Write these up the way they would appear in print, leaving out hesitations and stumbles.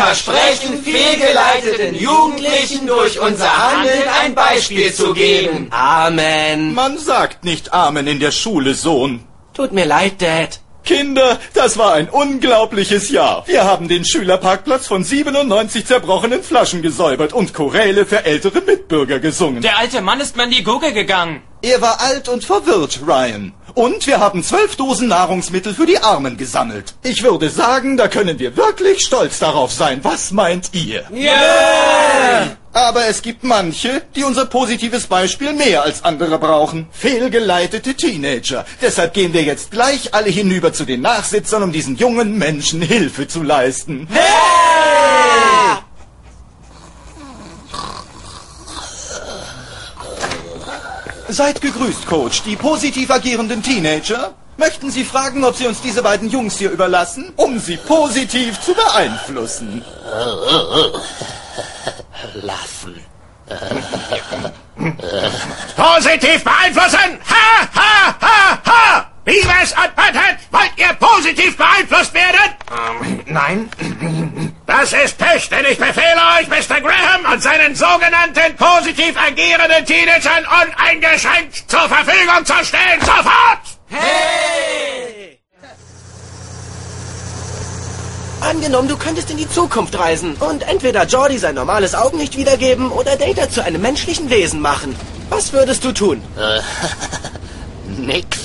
versprechen, fehlgeleiteten Jugendlichen durch unser Handeln ein Beispiel zu geben. Amen. Man sagt nicht Amen in der Schule, Sohn. Tut mir leid, Dad. Kinder, das war ein unglaubliches Jahr. Wir haben den Schülerparkplatz von 97 zerbrochenen Flaschen gesäubert und Choräle für ältere Mitbürger gesungen. Der alte Mann ist man die Gurke gegangen. Er war alt und verwirrt, Ryan. Und wir haben 12 Dosen Nahrungsmittel für die Armen gesammelt. Ich würde sagen, da können wir wirklich stolz darauf sein. Was meint ihr? Yeah! Aber es gibt manche, die unser positives Beispiel mehr als andere brauchen. Fehlgeleitete Teenager. Deshalb gehen wir jetzt gleich alle hinüber zu den Nachsitzern, um diesen jungen Menschen Hilfe zu leisten. Hey! Seid gegrüßt, Coach. Die positiv agierenden Teenager. Möchten Sie fragen, ob Sie uns diese beiden Jungs hier überlassen, um sie positiv zu beeinflussen? Lassen. Positiv beeinflussen! Ha, ha, ha, ha! Beavis und Butthead, wollt ihr positiv beeinflusst werden? Nein. Das ist Pech, denn ich befehle euch, Mr. Graham und seinen sogenannten positiv agierenden Teenagern uneingeschränkt zur Verfügung zu stellen. Sofort! Hey! Angenommen, du könntest in die Zukunft reisen und entweder Jordi sein normales Augenlicht wiedergeben oder Data zu einem menschlichen Wesen machen. Was würdest du tun? Nix.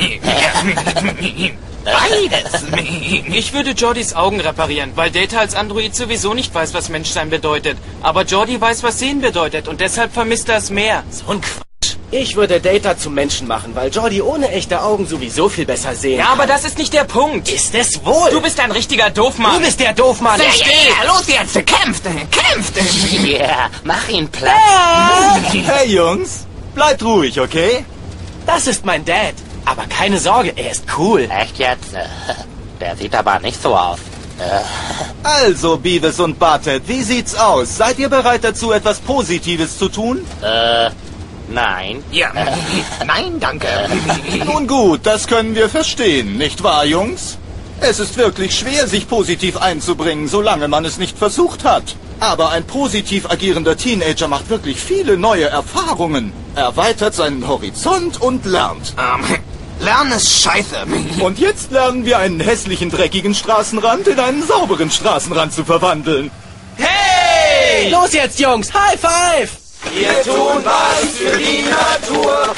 Beides. Ich würde Jordis Augen reparieren, weil Data als Android sowieso nicht weiß, was Menschsein bedeutet. Aber Jordi weiß, was Sehen bedeutet und deshalb vermisst er es mehr. So ein Quatsch. Ich würde Data zum Menschen machen, weil Jordi ohne echte Augen sowieso viel besser sehen Ja, kann. aber das ist nicht der Punkt. Ist es wohl? Du bist ein richtiger Doofmann. Du bist der Doofmann. Ja, los jetzt, kämpft! Yeah, mach ihn platt. Hey, Jungs. Bleibt ruhig, okay? Das ist mein Dad. Aber keine Sorge, er ist cool. Echt jetzt? Der sieht aber nicht so aus. Also, Beavis und Butthead, wie sieht's aus? Seid ihr bereit dazu, etwas Positives zu tun? Nein. Ja, nein, danke. Nun gut, das können wir verstehen, nicht wahr, Jungs? Es ist wirklich schwer, sich positiv einzubringen, solange man es nicht versucht hat. Aber ein positiv agierender Teenager macht wirklich viele neue Erfahrungen, erweitert seinen Horizont und lernt. Lernen ist scheiße. Und jetzt lernen wir einen hässlichen, dreckigen Straßenrand in einen sauberen Straßenrand zu verwandeln. Hey! Los jetzt, Jungs! High Five! Wir tun was für die Natur.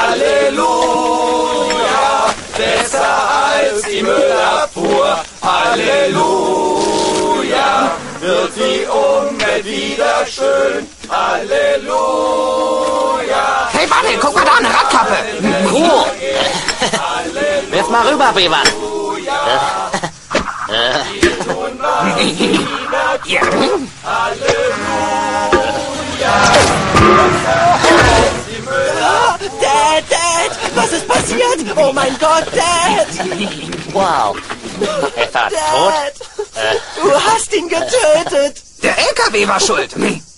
Halleluja. Besser als die Müllabfuhr. Halleluja. Wird die Umwelt wieder schön. Halleluja. Hey, warte, guck mal da, eine Radkappe. Cool. Wirf mal rüber, Beavis. Wir tun was für die Natur. Dad! Was ist passiert? Oh mein Gott, Dad! Wow. Ist er tot? Dad! Du hast ihn getötet! Der LKW war schuld.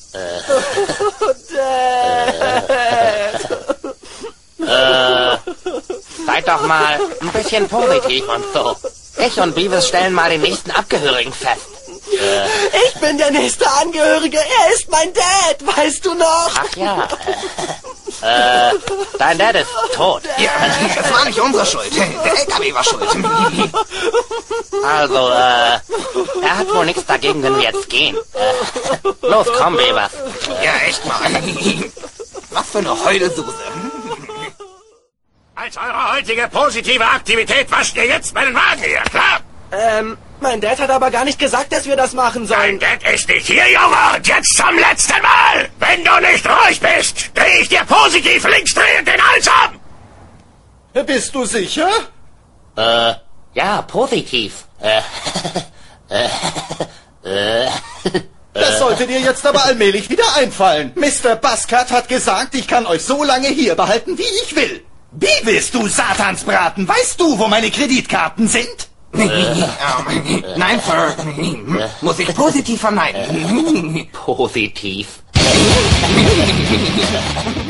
Dad! Seid doch mal ein bisschen positiv und so. Ich und Beavis stellen mal den nächsten Abgehörigen fest. Ich bin der nächste Angehörige. Er ist mein Dad, weißt du noch? Ach ja. Dein Dad ist tot. Ja, das war nicht unsere Schuld. Der LKW war schuld. Also, er hat wohl nichts dagegen, wenn wir jetzt gehen. Los, komm, Beavis. Ja, echt mal. Was für eine Heulsuse. Als eure heutige positive Aktivität wascht ihr jetzt meinen Wagen hier, klar? Mein Dad hat aber gar nicht gesagt, dass wir das machen sollen. Dein Dad ist nicht hier, Junge, und jetzt zum letzten Mal! Wenn du nicht ruhig bist, dreh ich dir positiv linksdrehend den Hals um! Bist du sicher? Ja, positiv. Das sollte dir jetzt aber allmählich wieder einfallen. Mr. Buzzcut hat gesagt, ich kann euch so lange hier behalten, wie ich will. Beavis, du Satansbraten, weißt du, wo meine Kreditkarten sind? Nein, Sir. Muss ich positiv verneinen. Positiv.